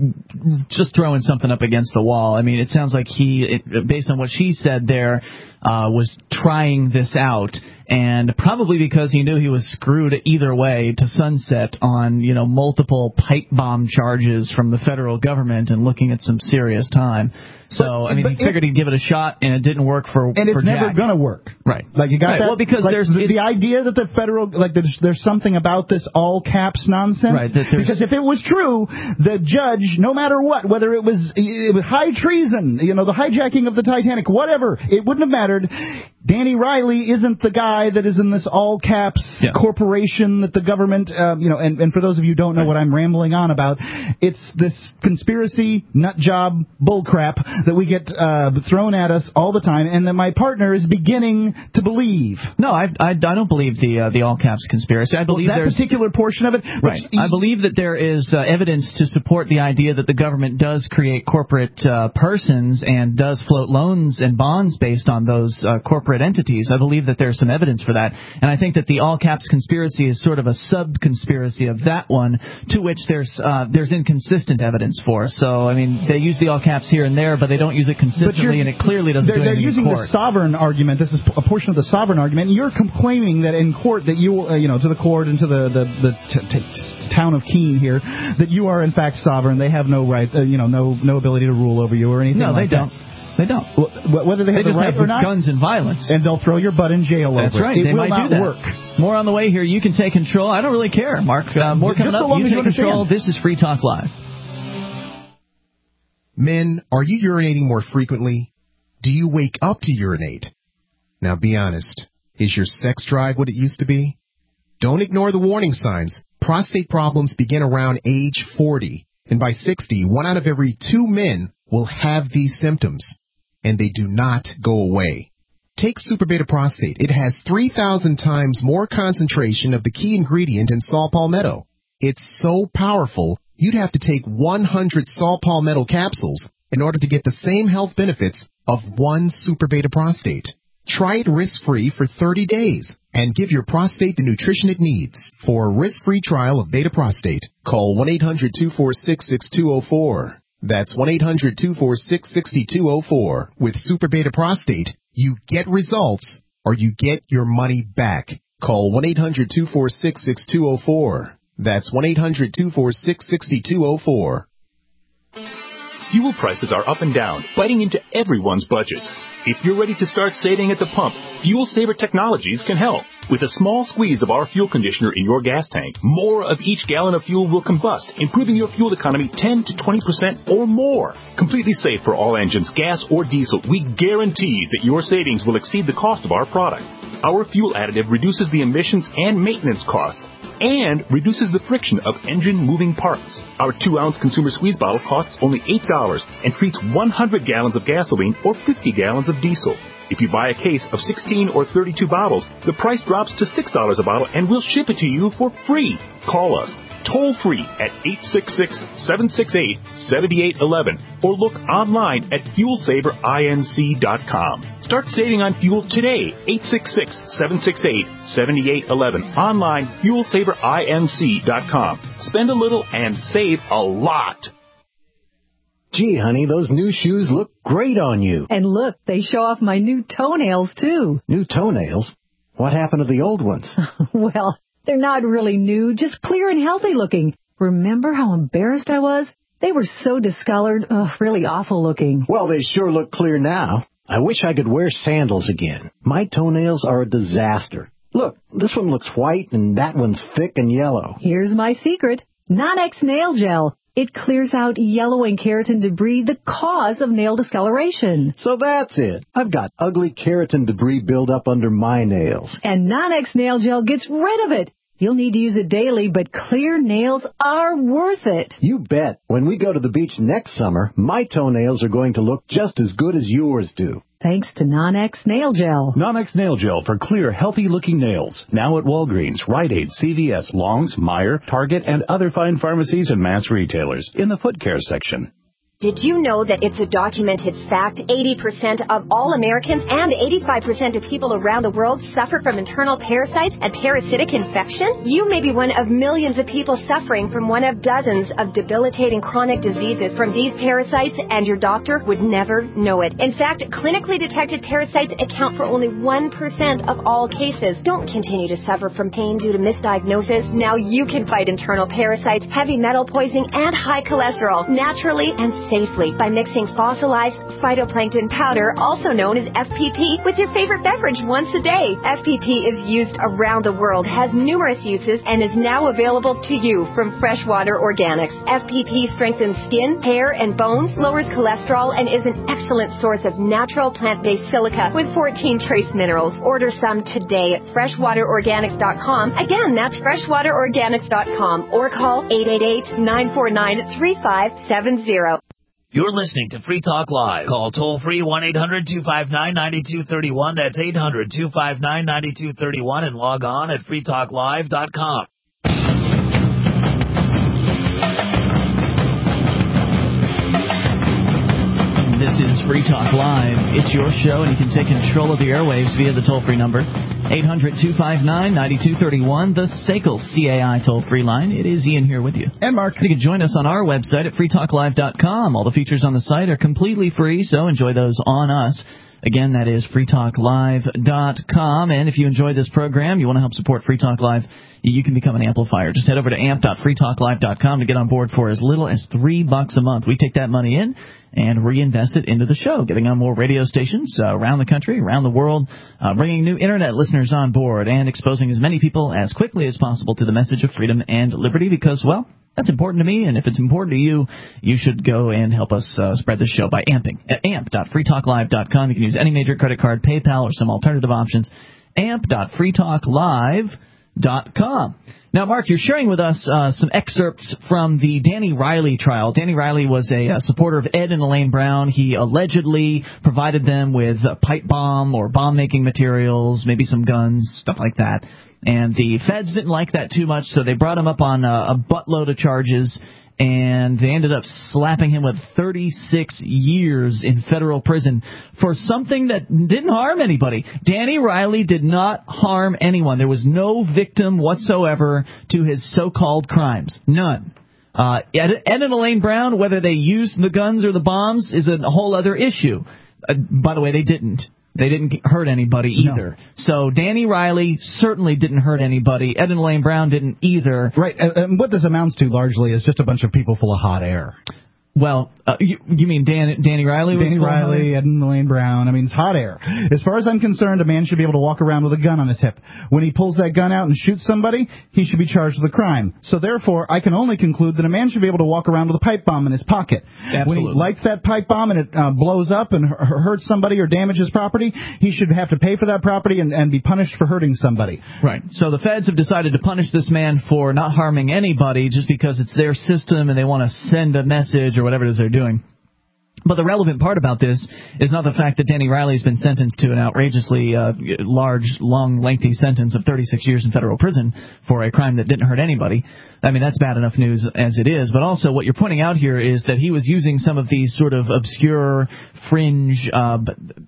just throwing something up against the wall. I mean, it sounds like he, it, based on what she said there, uh, was trying this out. And probably because he knew he was screwed either way to sunset on, you know, multiple pipe bomb charges from the federal government and looking at some serious time. So, but, I mean, he figured it, he'd give it a shot, and it didn't work for And it's for never Jack. going to work. Right. Like, you got right. that? Well, because like, there's... The, the idea that the federal... Like, there's, there's something about this all-caps nonsense. Right. Because if it was true, the judge, no matter what, whether it was, it was high treason, you know, the hijacking of the Titanic, whatever, it wouldn't have mattered. Danny Riley isn't the guy that is in this all-caps yeah. corporation that the government, uh, you know, and, and for those of you who don't know right. what I'm rambling on about, it's this conspiracy, nut job, bullcrap that we get uh, thrown at us all the time, and that my partner is beginning to believe. No, I, I, I don't believe the uh, the all-caps conspiracy. I believe well, that there's... particular portion of it... Right. I believe that there is uh, evidence to support the idea that the government does create corporate uh, persons and does float loans and bonds based on those uh, corporate entities. I believe that there's some evidence for that, and I think that the all-caps conspiracy is sort of a sub-conspiracy of that one, to which there's uh, there's inconsistent evidence for. So, I mean, they use the all-caps here and there, but they don't use it consistently, and it clearly doesn't they're, do anything They're using in court. the sovereign argument. This is a portion of the sovereign argument, and you're complaining that in court that you, uh, you know, to the court and to the, the, the t- t- town of Keene here, that you are in fact sovereign. They have no right, uh, you know, no no ability to rule over you or anything no, like that. No, they don't. They don't. They don't. Well, whether they have they the just right have or not, guns and violence, and they'll throw your butt in jail. That's over right. it. It they will might not do that. work. More on the way here. You can take control. I don't really care, Mark. Uh, more coming Just so up. long You as take you control. understand. This is Free Talk Live. Men, are you urinating more frequently? Do you wake up to urinate? Now be honest. Is your sex drive what it used to be? Don't ignore the warning signs. Prostate problems begin around age forty, and by sixty, one out of every two men will have these symptoms, and they do not go away. Take Super Beta Prostate. It has three thousand times more concentration of the key ingredient in saw palmetto. It's so powerful, you'd have to take one hundred saw palmetto capsules in order to get the same health benefits of one Super Beta Prostate. Try it risk-free for thirty days and give your prostate the nutrition it needs. For a risk-free trial of Beta Prostate, call one eight hundred two four six six two zero four. That's one eight hundred two four six six two zero four. With Super Beta Prostate, you get results or you get your money back. Call one eight hundred two four six six two zero four. That's one eight hundred two four six six two zero four. Fuel prices are up and down, biting into everyone's budget. If you're ready to start saving at the pump, Fuel Saver Technologies can help. With a small squeeze of our fuel conditioner in your gas tank, more of each gallon of fuel will combust, improving your fuel economy ten to twenty percent or more. Completely safe for all engines, gas or diesel, we guarantee that your savings will exceed the cost of our product. Our fuel additive reduces the emissions and maintenance costs, and reduces the friction of engine moving parts. Our two ounce consumer squeeze bottle costs only eight dollars and treats one hundred gallons of gasoline or fifty gallons of diesel. If you buy a case of sixteen or thirty-two bottles, the price drops to six dollars a bottle and we'll ship it to you for free. Call us toll free at eight six six, seven six eight, seven eight one one or look online at fuel saver inc dot com. Start saving on fuel today. eight six six, seven six eight, seven eight one one. Online, fuel saver inc dot com. Spend a little and save a lot. Gee, honey, those new shoes look great on you. And look, they show off my new toenails, too. New toenails? What happened to the old ones? Well, they're not really new, just clear and healthy looking. Remember how embarrassed I was? They were so discolored, ugh, really awful looking. Well, they sure look clear now. I wish I could wear sandals again. My toenails are a disaster. Look, this one looks white and that one's thick and yellow. Here's my secret. Non-X Nail Gel. It clears out yellow and keratin debris, the cause of nail discoloration. So that's it. I've got ugly keratin debris build up under my nails. And Non-X Nail Gel gets rid of it. You'll need to use it daily, but clear nails are worth it. You bet. When we go to the beach next summer, my toenails are going to look just as good as yours do. Thanks to Non-X Nail Gel. Non-X Nail Gel for clear, healthy-looking nails. Now at Walgreens, Rite Aid, C V S, Longs, Meijer, Target, and other fine pharmacies and mass retailers in the foot care section. Did you know that it's a documented fact eighty percent of all Americans and eighty-five percent of people around the world suffer from internal parasites and parasitic infection? You may be one of millions of people suffering from one of dozens of debilitating chronic diseases from these parasites, and your doctor would never know it. In fact, clinically detected parasites account for only one percent of all cases. Don't continue to suffer from pain due to misdiagnosis. Now you can fight internal parasites, heavy metal poisoning, and high cholesterol naturally and safely by mixing fossilized phytoplankton powder, also known as F P P, with your favorite beverage once a day. F P P is used around the world, has numerous uses, and is now available to you from Freshwater Organics. F P P strengthens skin, hair, and bones, lowers cholesterol, and is an excellent source of natural plant-based silica with fourteen trace minerals. Order some today at freshwater organics dot com. Again, that's freshwater organics dot com, or call eight eight eight, nine four nine, three five seven zero. You're listening to Free Talk Live. Call toll-free one eight hundred two five nine nine two three one. That's eight hundred two five nine nine two three one, and log on at free talk live dot com. This is Free Talk Live. It's your show, and you can take control of the airwaves via the toll-free number, eight hundred two five nine nine two three one, the S A C L C A I toll-free line. It is Ian here with you. And Mark. You can join us on our website at free talk live dot com. All the features on the site are completely free, so enjoy those on us. Again, that is free talk live dot com. And if you enjoy this program, you want to help support Free Talk Live, you can become an amplifier. Just head over to amp dot free talk live dot com to get on board for as little as three bucks a month. We take that money in and reinvest it into the show, getting on more radio stations uh, around the country, around the world, uh, bringing new Internet listeners on board, and exposing as many people as quickly as possible to the message of freedom and liberty because, well, that's important to me, and if it's important to you, you should go and help us uh, spread the show by amping at amp dot free talk live dot com. You can use any major credit card, PayPal, or some alternative options, amp dot free talk live dot com. Now, Mark, you're sharing with us uh, some excerpts from the Danny Riley trial. Danny Riley was a, a supporter of Ed and Elaine Brown. He allegedly provided them with a pipe bomb or bomb-making materials, maybe some guns, stuff like that. And the feds didn't like that too much, so they brought him up on a, a buttload of charges, and they ended up slapping him with thirty-six years in federal prison for something that didn't harm anybody. Danny Riley did not harm anyone. There was no victim whatsoever to his so-called crimes. None. Uh, Ed, Ed and Elaine Brown, whether they used the guns or the bombs is a whole other issue. Uh, by the way, they didn't. They didn't hurt anybody either. No. So Danny Riley certainly didn't hurt anybody. Ed and Elaine Brown didn't either. Right. And what this amounts to largely is just a bunch of people full of hot air. Well, uh, you, you mean Dan, Danny Riley was Danny Riley, Ed and Elaine Brown. I mean, it's hot air. As far as I'm concerned, a man should be able to walk around with a gun on his hip. When he pulls that gun out and shoots somebody, he should be charged with a crime. So therefore, I can only conclude that a man should be able to walk around with a pipe bomb in his pocket. Absolutely. When he lights that pipe bomb and it uh, blows up and h- hurts somebody or damages property, he should have to pay for that property and, and be punished for hurting somebody. Right. So the feds have decided to punish this man for not harming anybody just because it's their system and they want to send a message or whatever it is they're doing. But the relevant part about this is not the fact that Danny Riley's been sentenced to an outrageously uh, large, long, lengthy sentence of thirty-six years in federal prison for a crime that didn't hurt anybody. I mean, that's bad enough news as it is. But also what you're pointing out here is that he was using some of these sort of obscure, fringe uh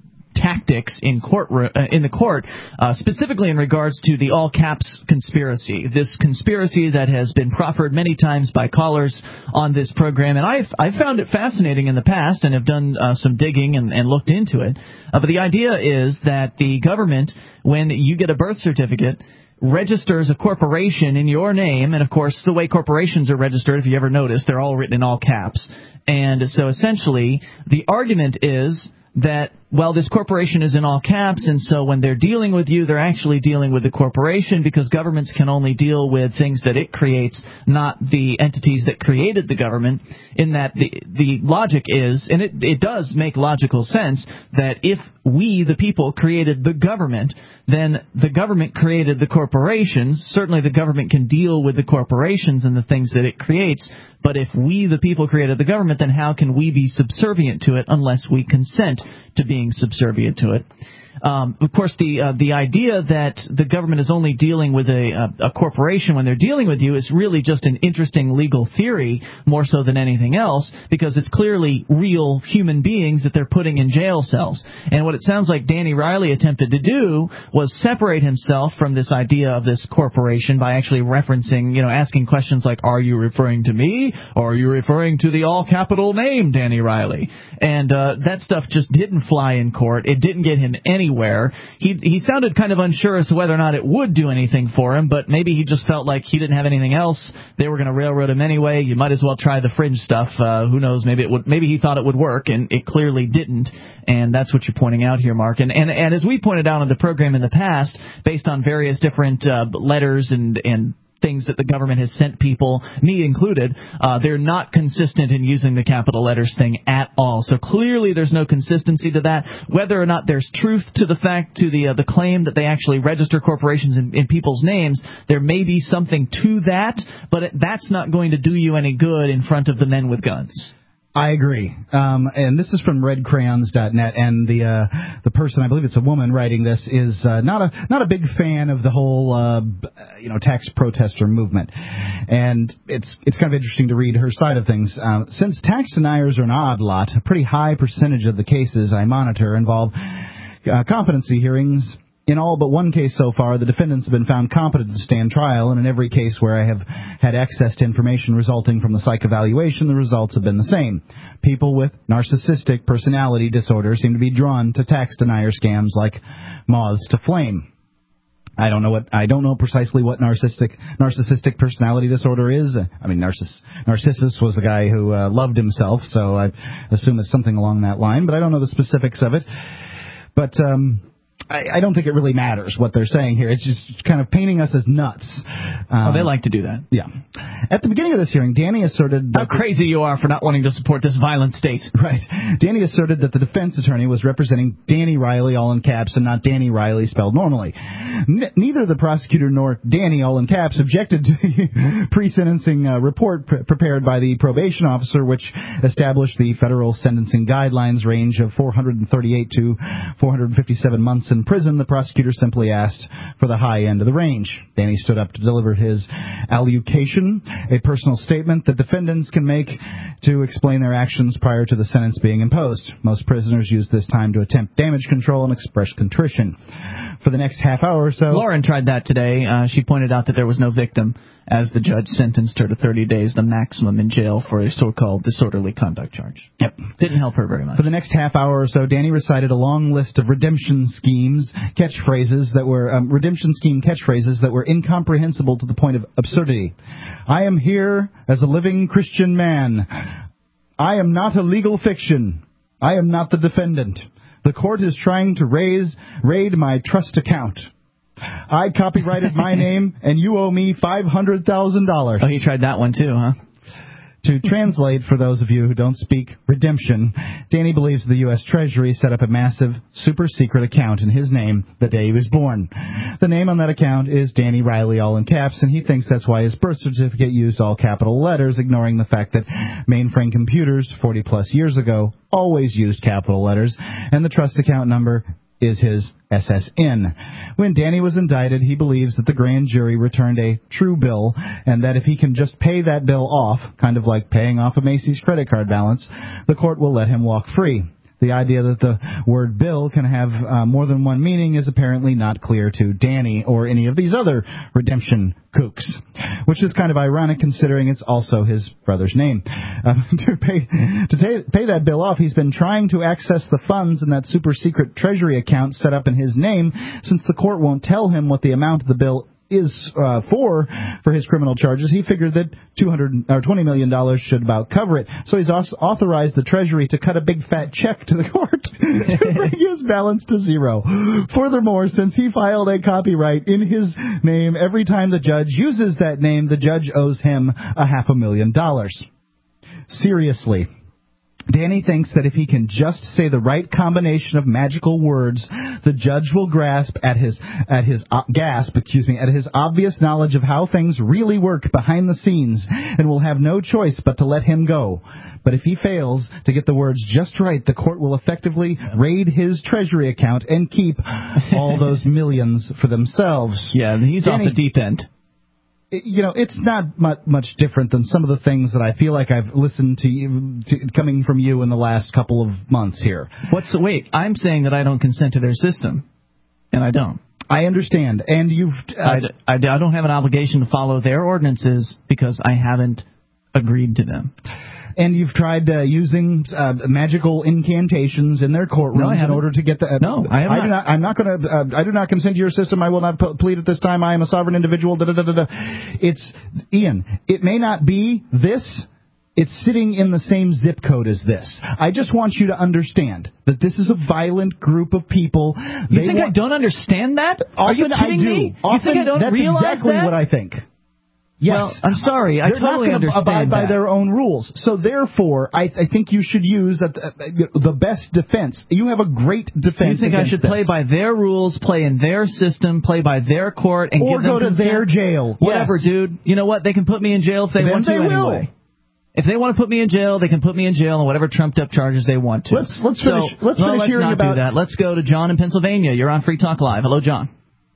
tactics in court uh, in the court, uh, specifically in regards to the all caps conspiracy. This conspiracy that has been proffered many times by callers on this program, and I've I found it fascinating in the past and have done uh, some digging and, and looked into it. Uh, but the idea is that the government, when you get a birth certificate, registers a corporation in your name, and of course the way corporations are registered, if you ever notice, they're all written in all caps. And so essentially the argument is that, well, this corporation is in all caps, and so when they're dealing with you, they're actually dealing with the corporation, because governments can only deal with things that it creates, not the entities that created the government, in that the the logic is, and it, it does make logical sense, that if we, the people, created the government, then the government created the corporations. Certainly the government can deal with the corporations and the things that it creates, but if we, the people, created the government, then how can we be subservient to it unless we consent to being subservient to it? Um, of course, the uh, the idea that the government is only dealing with a, a, a corporation when they're dealing with you is really just an interesting legal theory, more so than anything else, because it's clearly real human beings that they're putting in jail cells. And what it sounds like Danny Riley attempted to do was separate himself from this idea of this corporation by actually referencing, you know, asking questions like, are you referring to me, or are you referring to the all-capital name Danny Riley? And uh, that stuff just didn't fly in court. It didn't get him any Anywhere. He he sounded kind of unsure as to whether or not it would do anything for him, but maybe he just felt like he didn't have anything else. They were going to railroad him anyway. You might as well try the fringe stuff. Uh, who knows? Maybe it would. Maybe he thought it would work, and it clearly didn't. And that's what you're pointing out here, Mark. And and, and as we pointed out on the program in the past, based on various different uh, letters and and things that the government has sent people, me included, uh, they're not consistent in using the capital letters thing at all. So clearly there's no consistency to that. Whether or not there's truth to the fact, to the uh, the claim that they actually register corporations in, in people's names, there may be something to that, but it, that's not going to do you any good in front of the men with guns. I agree. Um, and this is from red crayons dot net, and the uh, the person, I believe it's a woman writing this, is uh, not a not a big fan of the whole uh, you know tax protester movement. And it's it's kind of interesting to read her side of things. Uh, since tax deniers are an odd lot, a pretty high percentage of the cases I monitor involve uh, competency hearings. In all but one case so far, the defendants have been found competent to stand trial, and in every case where I have had access to information resulting from the psych evaluation, the results have been the same. People with narcissistic personality disorder seem to be drawn to tax denier scams like moths to flame. I don't know what I don't know precisely what narcissistic narcissistic personality disorder is. I mean, Narciss, Narcissus was a guy who uh, loved himself, so I assume it's something along that line, but I don't know the specifics of it. But um I, I don't think it really matters what they're saying here. It's just kind of painting us as nuts. Um, oh, they like to do that. Yeah. At the beginning of this hearing, Danny asserted that... How crazy you are for not wanting to support this violent state. Right. Danny asserted that the defense attorney was representing Danny Riley, all in caps, and not Danny Riley spelled normally. N- neither the prosecutor nor Danny, all in caps, objected to the pre-sentencing uh, report pre- prepared by the probation officer, which established the federal sentencing guidelines range of four hundred thirty-eight to four hundred fifty-seven months in prison. The prosecutor simply asked for the high end of the range. Danny stood up to deliver his allocution, a personal statement that defendants can make to explain their actions prior to the sentence being imposed. Most prisoners use this time to attempt damage control and express contrition. For the next half hour or so... Lauren tried that today. Uh, she pointed out that there was no victim, as the judge sentenced her to thirty days, the maximum in jail, for a so-called disorderly conduct charge. Yep. Didn't help her very much. For the next half hour or so, Danny recited a long list of redemption schemes, catchphrases that were, um, redemption scheme catchphrases that were incomprehensible to the point of absurdity. I am here as a living Christian man. I am not a legal fiction. I am not the defendant. The court is trying to raise, raid my trust account. I copyrighted my name, and you owe me five hundred thousand dollars. Oh, he tried that one too, huh? To translate, for those of you who don't speak redemption, Danny believes the U S Treasury set up a massive, super-secret account in his name the day he was born. The name on that account is Danny Riley, all in caps, and he thinks that's why his birth certificate used all capital letters, ignoring the fact that mainframe computers forty-plus years ago always used capital letters, and the trust account number is his S S N. When Danny was indicted, he believes that the grand jury returned a true bill, and that if he can just pay that bill off, kind of like paying off a Macy's credit card balance, the court will let him walk free. The idea that the word bill can have uh, more than one meaning is apparently not clear to Danny or any of these other redemption kooks, which is kind of ironic considering it's also his brother's name. Uh, to pay to ta- pay that bill off, he's been trying to access the funds in that super-secret treasury account set up in his name since the court won't tell him what the amount of the bill is uh, for for his criminal charges. He figured that two hundred or twenty million dollars should about cover it. So he's also authorized the Treasury to cut a big fat check to the court to bring his balance to zero. Furthermore, since he filed a copyright in his name, every time the judge uses that name, the judge owes him a half a million dollars. Seriously. Danny thinks that if he can just say the right combination of magical words, the judge will grasp at his at his uh, gasp, excuse me, at his obvious knowledge of how things really work behind the scenes, and will have no choice but to let him go. But if he fails to get the words just right, the court will effectively raid his treasury account and keep all those millions for themselves. Yeah, he's Danny, off the deep end. You know, it's not much different than some of the things that I feel like I've listened to, you, to coming from you in the last couple of months here. What's the wait? I'm saying that I don't consent to their system, and I don't. I understand, and you've. Uh, I, I, I don't have an obligation to follow their ordinances because I haven't agreed to them. And you've tried uh, using uh, magical incantations in their courtrooms no, in order to get the. Uh, no, I have I not. Do not. I'm not going to. Uh, I do not consent to your system. I will not p- plead at this time. I am a sovereign individual. Da, da, da, da, da. It's Ian. It may not be this. It's sitting in the same zip code as this. I just want you to understand that this is a violent group of people. You they think want, I don't understand that? Often Are you kidding I do. me? Often, you think I don't that's realize exactly that? what I think. Yes. Well, I'm sorry. I They're totally not understand abide by that. their own rules. So therefore, I, I think you should use uh, the best defense. You have a great defense. You think I should this. play by their rules, play in their system, play by their court, and or give them go to consent? their jail? Whatever, yes. dude. You know what? They can put me in jail if they then want they to will. anyway. If they want to put me in jail, they can put me in jail on whatever trumped up charges they want to. Let's let's so, finish. Let's no, finish let's hearing not about do that. Let's go to John in Pennsylvania. You're on Free Talk Live. Hello, John.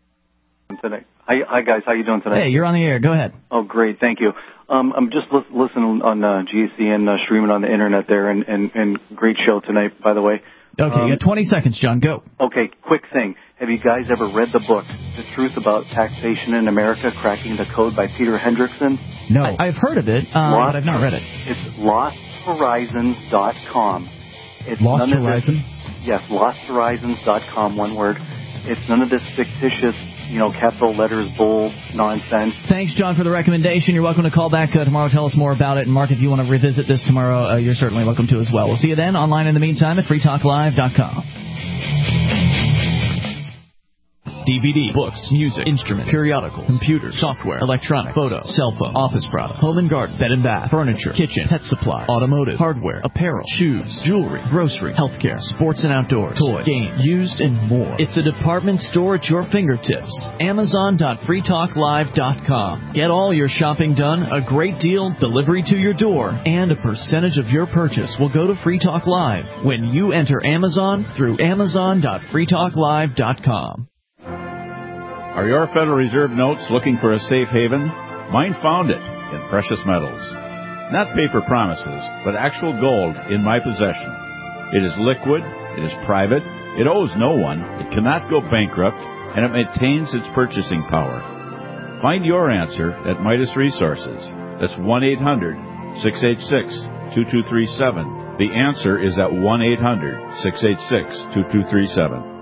Today. Hi, hi guys. How you doing today? Hey, you're on the air. Go ahead. Oh, great. Thank you. Um, I'm just li- listening on uh, G C N, uh, streaming on the internet there, and, and, and great show tonight, by the way. Okay, um, you got twenty seconds, John. Go. Okay, quick thing. Have you guys ever read the book, The Truth About Taxation in America, Cracking the Code by Peter Hendrickson? No. I, I've heard of it, um, Lost, but I've not read it. It's lost horizons dot com. It's Lost none Horizon? Of this, yes, lost horizons dot com, one word. It's none of this fictitious, you know, capital letters bull nonsense. Thanks, John, for the recommendation. You're welcome to call back uh, tomorrow. Tell us more about it. And, Mark, if you want to revisit this tomorrow, uh, you're certainly welcome to as well. We'll see you then online in the meantime at free talk live dot com. D V D, books, music, instruments, periodicals, computers, software, electronic, photo, cell phone, office product, home and garden, bed and bath, furniture, kitchen, pet supply, automotive, hardware, apparel, shoes, jewelry, grocery, healthcare, sports and outdoors, toys, games, used, and more. It's a department store at your fingertips. Amazon dot free talk live dot com. Get all your shopping done, a great deal, delivery to your door, and a percentage of your purchase will go to Free Talk Live when you enter Amazon through Amazon dot free talk live dot com. Are your Federal Reserve notes looking for a safe haven? Mine found it in precious metals. Not paper promises, but actual gold in my possession. It is liquid, it is private, it owes no one, it cannot go bankrupt, and it maintains its purchasing power. Find your answer at Midas Resources. That's one eight hundred six eight six two two three seven. The answer is at one eight hundred six eight six two two three seven.